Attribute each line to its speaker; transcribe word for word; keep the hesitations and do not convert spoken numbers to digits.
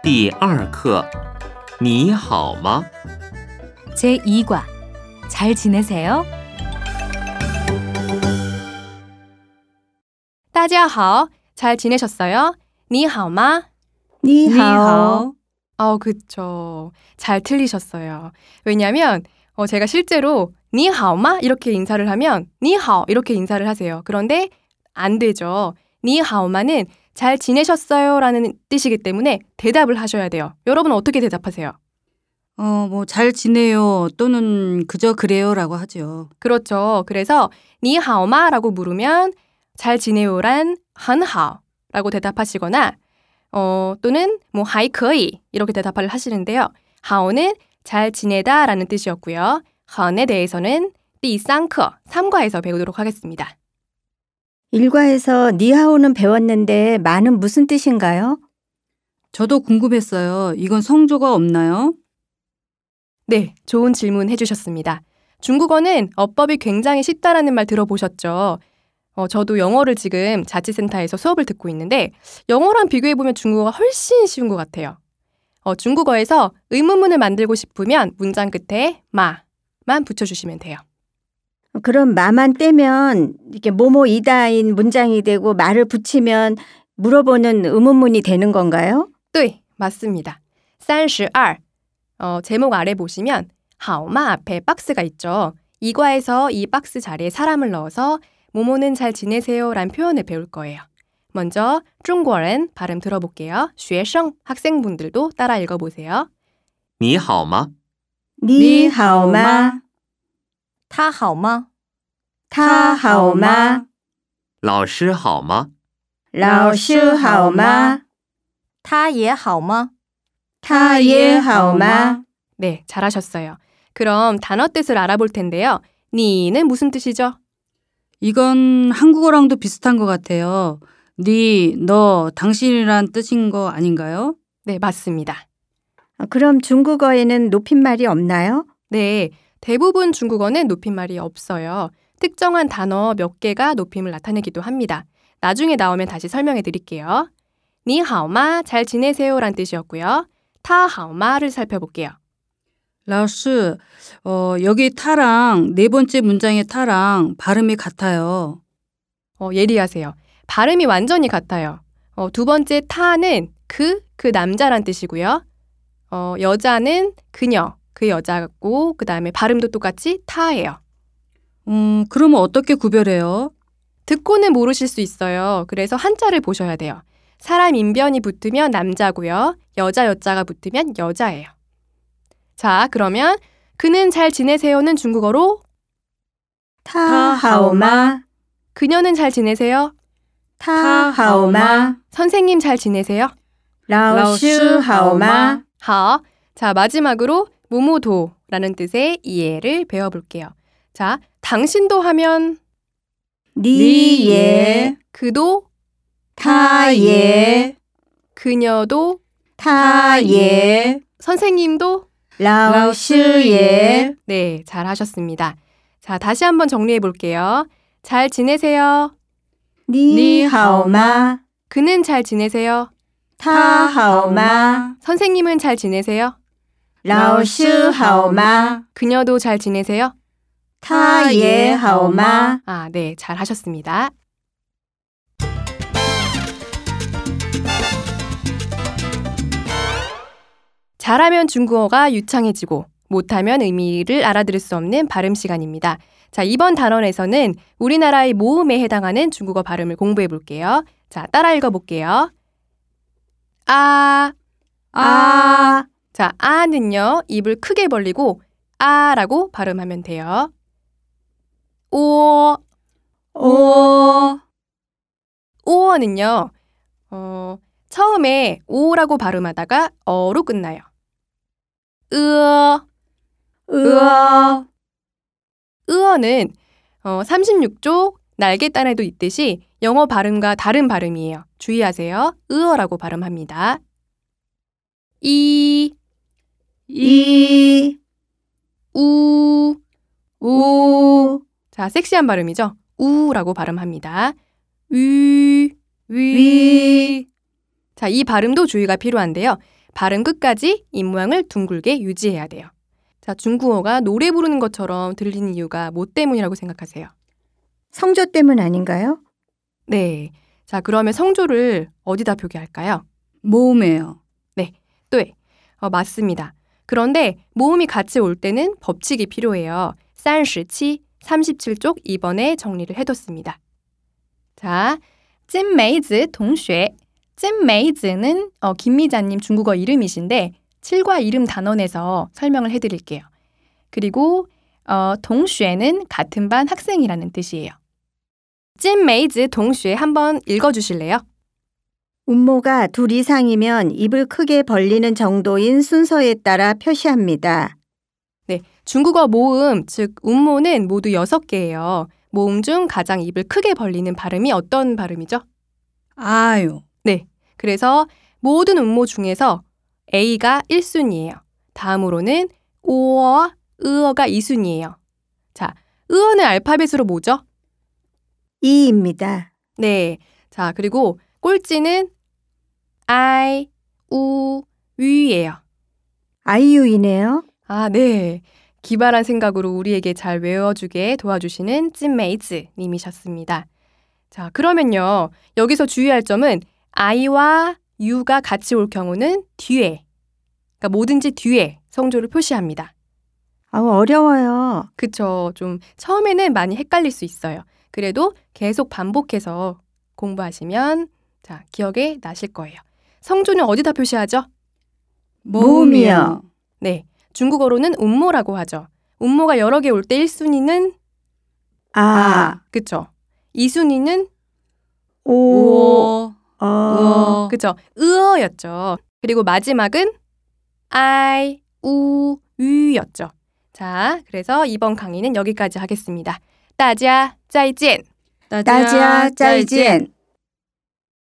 Speaker 1: 第二课你好吗?
Speaker 2: 제이 과 잘 지내세요?
Speaker 3: 大家好, 잘 지내셨어요? 你好吗?
Speaker 4: 你好.
Speaker 3: 어, 그쵸. 잘 틀리셨어요. 왜냐면 어, 제가 실제로 你好吗? 이렇게 인사를 하면 你好 이렇게 인사를 하세요. 그런데 안 되죠. 你好吗는 잘 지내셨어요? 라는 뜻이기 때문에 대답을 하셔야 돼요. 여러분 어떻게 대답하세요?
Speaker 4: 어, 뭐 잘 지내요 또는 그저 그래요라고 하죠.
Speaker 3: 그렇죠. 그래서 你好吗? 라고 물으면 잘 지내요란 很好 라고 대답하시거나 어, 또는 뭐 还可以 이렇게 대답을 하시는데요. 好는 잘 지내다 라는 뜻이었고요. 很에 대해서는 第三课, 삼 과에서 배우도록 하겠습니다.
Speaker 5: 일 과에서 니하오는 배웠는데 마는 무슨 뜻인가요?
Speaker 4: 저도 궁금했어요. 이건 성조가 없나요?
Speaker 3: 네, 좋은 질문 해주셨습니다. 중국어는 어법이 굉장히 쉽다라는 말 들어보셨죠? 어, 저도 영어를 지금 자취센터에서 수업을 듣고 있는데 영어랑 비교해보면 중국어가 훨씬 쉬운 것 같아요. 어, 중국어에서 의문문을 만들고 싶으면 문장 끝에 마만 붙여주시면 돼요.
Speaker 5: 그럼 마만 떼면 이렇게 뭐뭐이다인 문장이 되고 말을 붙이면 물어보는 의문문이 되는 건가요?
Speaker 3: 네, 맞습니다. 삼십이, 어, 제목 아래 보시면 好吗 앞에 박스가 있죠. 이 과에서 이 박스 자리에 사람을 넣어서 모모는 잘 지내세요 라는 표현을 배울 거예요. 먼저 중국어는 발음 들어볼게요. 学生 학생분들도 따라 읽어보세요.
Speaker 1: 你好吗?
Speaker 5: 니好吗?
Speaker 2: 他好吗?
Speaker 5: 他好吗?
Speaker 1: 老师好吗?
Speaker 5: 老师好吗?
Speaker 2: 他也好吗?
Speaker 5: 他也好吗?
Speaker 3: 네, 잘하셨어요. 그럼 단어 뜻을 알아볼 텐데요. 니는 무슨 뜻이죠?
Speaker 4: 이건 한국어랑도 비슷한 것 같아요. 니, 너, 당신이란 뜻인 거 아닌가요?
Speaker 3: 네, 맞습니다.
Speaker 5: 그럼 중국어에는 높임말이 없나요?
Speaker 3: 네, 대부분 중국어는 높임말이 없어요. 특정한 단어 몇 개가 높임을 나타내기도 합니다. 나중에 나오면 다시 설명해 드릴게요. 你好吗? 잘 지내세요 란 뜻이었고요. 他好吗?를 살펴볼게요.
Speaker 4: 라오스, 어, 여기 타랑 네 번째 문장의 타랑 발음이 같아요.
Speaker 3: 어, 예리하세요. 발음이 완전히 같아요. 어, 두 번째 타는 그, 그 남자란 뜻이고요. 어, 여자는 그녀, 그 여자고 그 다음에 발음도 똑같이 타예요.
Speaker 4: 음, 그러면 어떻게 구별해요?
Speaker 3: 듣고는 모르실 수 있어요. 그래서 한자를 보셔야 돼요. 사람 인변이 붙으면 남자고요. 여자 여자가 붙으면 여자예요. 자, 그러면 그는 잘 지내세요는 중국어로
Speaker 5: 他好吗?
Speaker 3: 그녀는 잘 지내세요?
Speaker 5: 他好吗?
Speaker 3: 선생님 잘 지내세요?
Speaker 5: 老师好吗?
Speaker 3: 好. 자, 마지막으로 모모도라는 뜻의 이해를 배워볼게요. 자, 당신도 하면
Speaker 5: 니 예,
Speaker 3: 그도,
Speaker 5: 타 예,
Speaker 3: 그녀도,
Speaker 5: 타 예,
Speaker 3: 선생님도
Speaker 5: 老师예.
Speaker 3: 네, 잘 하셨습니다. 자, 다시 한번 정리해 볼게요. 잘 지내세요.
Speaker 5: 니好吗?
Speaker 3: 그는 잘 지내세요.
Speaker 5: 他好吗?
Speaker 3: 선생님은 잘 지내세요.
Speaker 5: 老师好吗?
Speaker 3: 그녀도 잘 지내세요.
Speaker 5: 他也好吗?
Speaker 3: 아, 네, 잘 하셨습니다. 잘하면 중국어가 유창해지고 못하면 의미를 알아들을 수 없는 발음 시간입니다. 자, 이번 단원에서는 우리나라의 모음에 해당하는 중국어 발음을 공부해 볼게요. 자, 따라 읽어 볼게요. 아,
Speaker 5: 아,
Speaker 3: 자, 아는요, 입을 크게 벌리고 아라고 발음하면 돼요. 오,
Speaker 5: 오,
Speaker 3: 오어는요, 어, 처음에 오라고 발음하다가 어로 끝나요. 으어,
Speaker 5: 으어,
Speaker 3: 으어는 어, 삼십육 조 날개단에도 있듯이 영어 발음과 다른 발음이에요. 주의하세요. 으어라고 발음합니다. 이,
Speaker 5: 이,
Speaker 3: 우,
Speaker 5: 우,
Speaker 3: 자, 섹시한 발음이죠. 우라고 발음합니다. 위,
Speaker 5: 위.
Speaker 3: 자, 이 발음도 주의가 필요한데요. 발음 끝까지 입모양을 둥글게 유지해야 돼요. 자, 중국어가 노래 부르는 것처럼 들리는 이유가 뭐 때문이라고 생각하세요?
Speaker 5: 성조 때문 아닌가요?
Speaker 3: 네. 자, 그러면 성조를 어디다 표기할까요?
Speaker 4: 모음이에요.
Speaker 3: 네. 어, 맞습니다. 그런데 모음이 같이 올 때는 법칙이 필요해요. 삼십칠, 삼십칠 쪽 이 번에 정리를 해뒀습니다. 자, 찐메이즈 동쉐. 찐메이즈는 어, 김미자님 중국어 이름이신데 칠과 이름 단원에서 설명을 해드릴게요. 그리고 어, 동쉐는 같은 반 학생이라는 뜻이에요. 찐메이즈 동쉐 한번 읽어주실래요?
Speaker 5: 음모가 둘 이상이면 입을 크게 벌리는 정도인 순서에 따라 표시합니다.
Speaker 3: 네, 중국어 모음, 즉 음모는 모두 여섯 개예요. 모음 중 가장 입을 크게 벌리는 발음이 어떤 발음이죠?
Speaker 4: 아요.
Speaker 3: 네, 그래서 모든 음모 중에서 A가 일 순위예요. 다음으로는 오어와 으어가 이 순위예요. 자, 으어는 알파벳으로 뭐죠?
Speaker 5: 이입니다.
Speaker 3: 네, 자 그리고 꼴찌는 I, 우, 위예요.
Speaker 5: 아이유이네요.
Speaker 3: 아, 네. 기발한 생각으로 우리에게 잘 외워주게 도와주시는 찐메이즈 님이셨습니다. 자, 그러면요. 여기서 주의할 점은 I와 U가 같이 올 경우는 뒤에, 그러니까 뭐든지 뒤에 성조를 표시합니다.
Speaker 5: 아우, 어려워요.
Speaker 3: 그쵸. 좀 처음에는 많이 헷갈릴 수 있어요. 그래도 계속 반복해서 공부하시면 자, 기억에 나실 거예요. 성조는 어디다 표시하죠?
Speaker 5: 모음이요.
Speaker 3: 네. 중국어로는 음모라고 하죠. 음모가 여러 개 올 때 일 순위는
Speaker 5: 아,
Speaker 3: 그쵸. 이 순위는
Speaker 5: 오,
Speaker 4: 우어.
Speaker 5: 어,
Speaker 4: 우어.
Speaker 3: 그쵸. 으어였죠. 그리고 마지막은 I, 우, 위였죠. 자, 그래서 이번 강의는 여기까지 하겠습니다. 大家再见.
Speaker 5: 따지야 짜이젠.